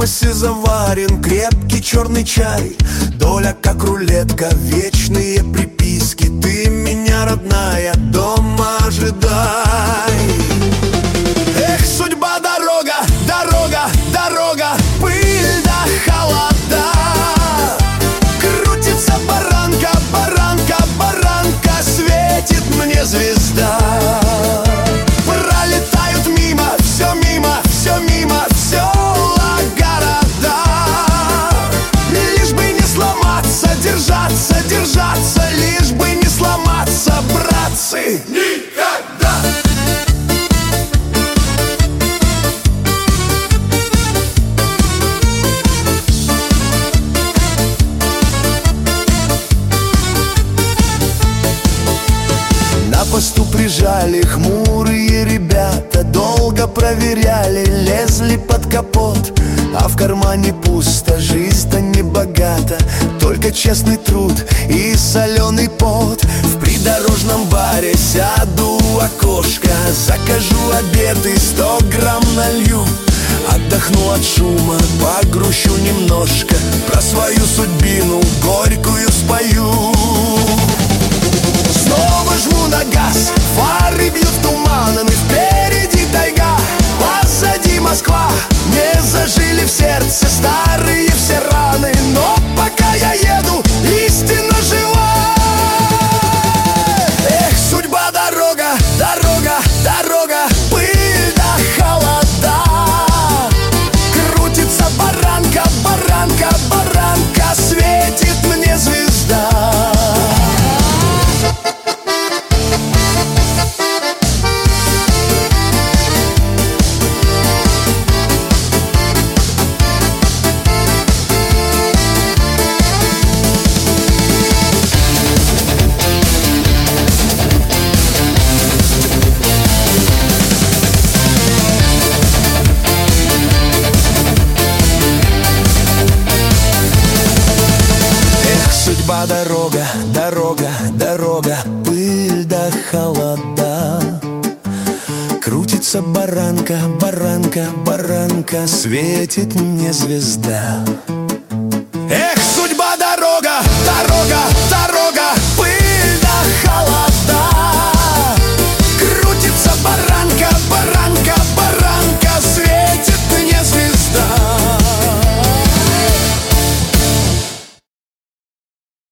термосе заварен крепкий черный чай. Доля как рулетка, вечные приписки. Ты меня, родная, дома ожидай. Эх, судьба, дорога, дорога, дорога, пыль да холода. Крутится баранка, баранка, баранка, светит мне звезда. Пролетают мимо, все мимо, все мимо, села, города. Лишь бы не сломаться, держаться, держаться, лишь бы не сломаться, братцы. Никогда! На посту прижали хмурые ребята, долго проверяли, лезли под капот. А в кармане пусто, жизнь-то не богата, только честный труд и соленый пот. В придорожном баре сяду у окошка, закажу обед и 100 грамм налью. Отдохну от шума, погрущу немножко, про свою судьбину горькую спою. Снова жму на газ, фары бьют туманами, впереди тайга, позади Москва. Не зажили в сердце старые все раны, но пока я еду, истина жива. Эх, судьба, дорога, дорога, дорога, пыль да холода. Крутится баранка, баранка, баранка, светит мне звезда. Судьба, дорога, дорога, дорога, пыль да холода. Крутится баранка, баранка, баранка, светит мне звезда. Эх!